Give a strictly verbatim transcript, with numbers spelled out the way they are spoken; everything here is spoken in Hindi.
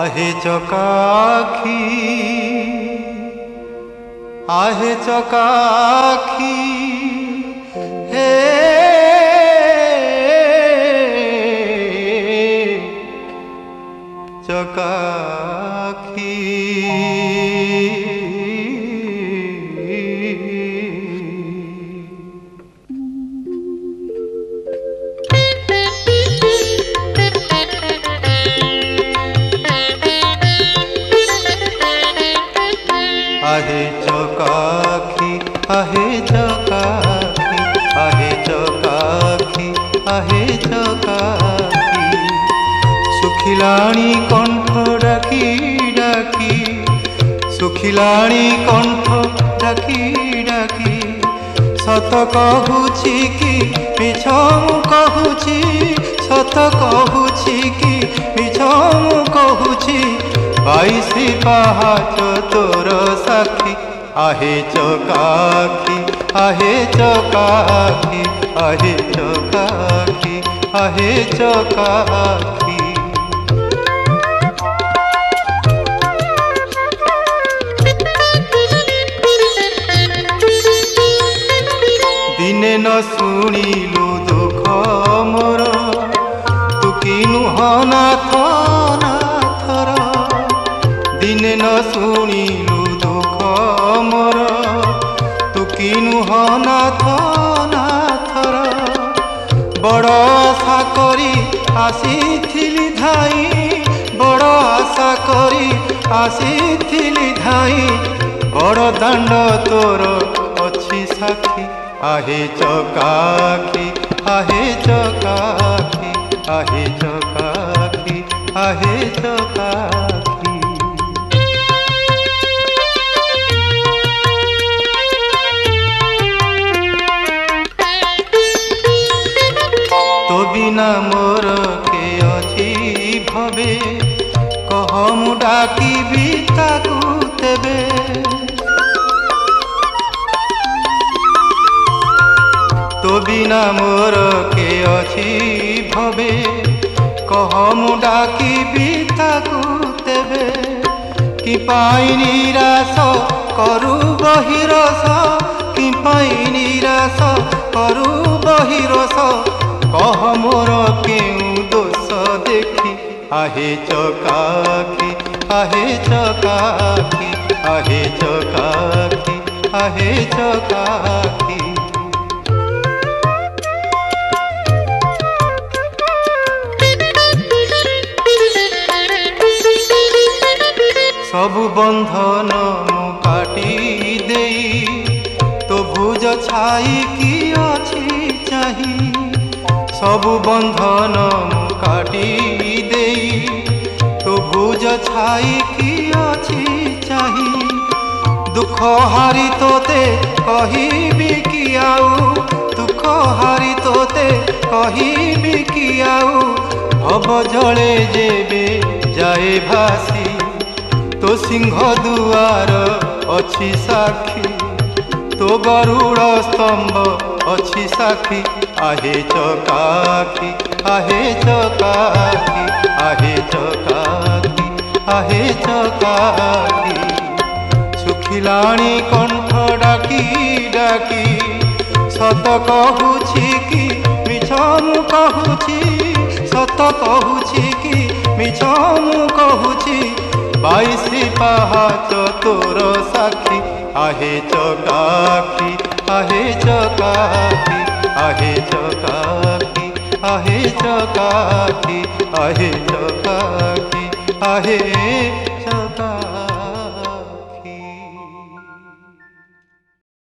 आहे चकाखी आहे चकाखी हे चकाखी आहे चकाखी आहे चकाखी आहे चकाखी आहे चकाखी सुखिलाणी कंठ डाकी डाकी सुखिलाणी कंठ डाकी डाकी सत कहूची कि मिछ मु कहूची सत कहूची कि मिछ मु कहूची बाईसी पहाच तोर साखी आहे चकाखी आहे चकाखी आहे चकाखी आहे चकाखी दिने न शुणिलु दुख मोर तू किनु नाथ नाथर दिने न शुणिलु दुख मोर तू किनु नाथ नाथर बड़ आशा करी आसीथिली धाई बड़ आशा करी आसीथिली धाई बड़ दांड तोर अच्छी साखी आहे चकाखी आहे चकाखी आहे चकाखी आहे चकाखी तो बिना मोर के अछि भवे कह मु डाकिबी ताकू तेबे तो बिना मोर के अछि भवे कह मु डाकिबी ताकू तेबे कि पाई निराश करू बहिरस कि पाई निराश करू बहिरस कह मोर केउ दोष देखी आहे चकाखी आहे चकाखी आहे चकाखी आहे चकाखी सबु बंधन मु काटी देई तो भुज छाई कि अछि चाही सबु बंधन मु काटी देई तो भुज छाई कि अछि चाही दुख हारी तोते कहिबी कि आउ दुख हारी तोते कहिबी कि आउ भव जले जेबे जाए भासी तो सिंह दुआर अच्छी साखी तो गरुड़ स्तंभ अच्छी साखी आहे चकाखी आहे चकाखी आहे चकाखी आहे चकाखी सुखिलाणी कंठ डाकी डाकी सत कहूची कि मिछ मु कहूची सत कहूची कि मिछ मु कहूची बाईसी पहाच तोर साखी आहे चकाखी आहे चकाखी आहे चकाखी आहे चकाखी आहे चकाखी आहे